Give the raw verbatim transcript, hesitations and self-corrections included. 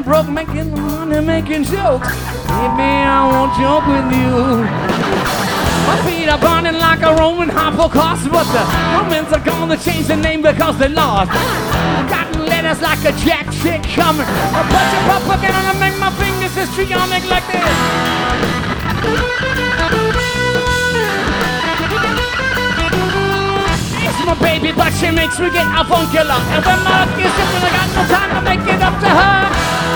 broke, making money, making jokes. Baby, I won't joke with you. My feet are burning like a Roman Holocaust, but the Romans are gonna change the name because they lost. Gotten letters like a jack chick coming. A bunch of propaganda to make my fingers histrionic like this. It's my baby, but she makes me get avuncular. And when my luck is different, I got no time to make it up to her.